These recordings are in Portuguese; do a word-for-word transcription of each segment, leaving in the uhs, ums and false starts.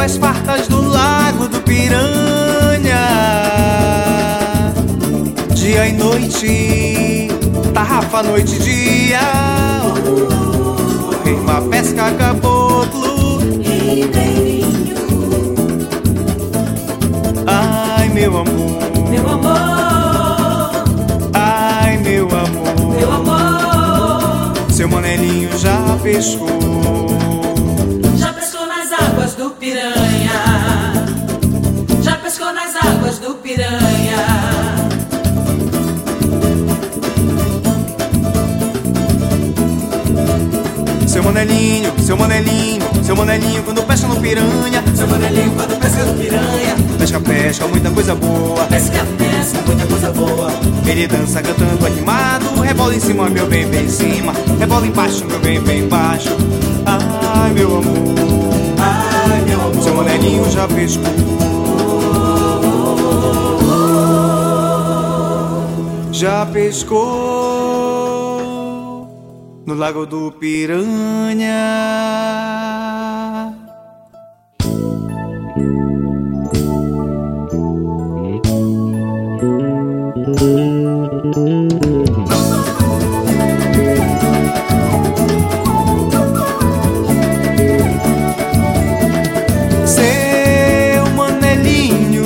as fartas do Lago do Piranha. Dia e noite, tarrafa, noite e dia. Rima, pesca, caboclo, ribeirinho. Ai, meu amor, meu amor, ai, meu amor, meu amor. Seu Manelinho já pescou, já pescou nas águas do Piranha, já pescou nas águas do Piranha. Seu Manelinho, seu Manelinho, seu Manelinho quando pesca no piranha. Seu Manelinho quando pesca no piranha. Pesca, pesca, muita coisa boa. Pesca, pesca, muita coisa boa. Ele dança cantando animado. Rebola em cima, meu bem, bem em cima. Rebola embaixo, meu bem, bem embaixo. Ai, meu amor, ai, meu amor. Seu Manelinho já pescou, já pescou no Lago do Piranha. Seu Manelinho,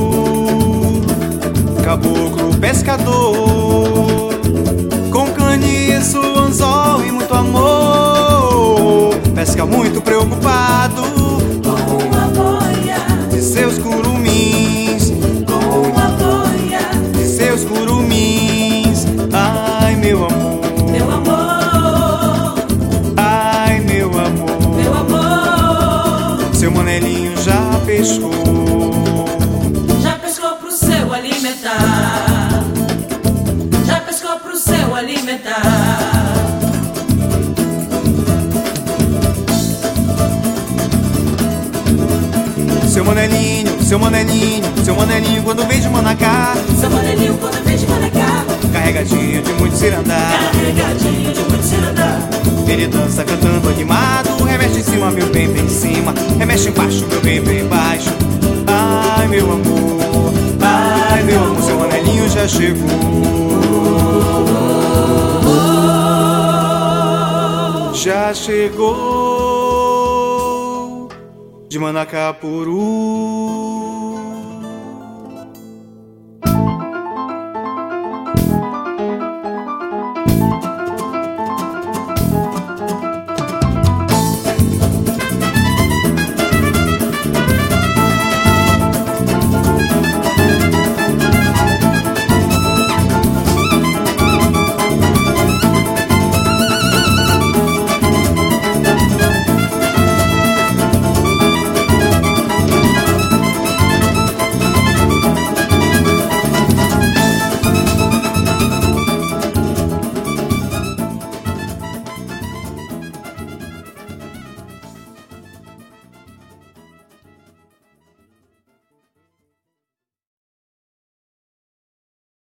caboclo pescador, com caniço, anzol e muito amor, pesca muito preocupado com a boia de seus curumins, com a boia de seus curumins. Ai, meu amor, meu amor, ai, meu amor, meu amor. Seu Manelinho já pescou, já pescou pro seu alimentar, já pescou pro seu alimentar. Seu Manelinho, seu Manelinho, seu Manelinho quando vem de Manacá. Seu Manelinho quando vem de Manacá, carregadinho de muito cirandá, carregadinho de muito cirandá. Ele dança cantando animado. Remexe em cima, meu bem, bem em cima. Remexe embaixo, meu bem, bem embaixo. Ai, meu amor, ai, meu amor, Seu Manelinho já chegou, já chegou de Manacapuru.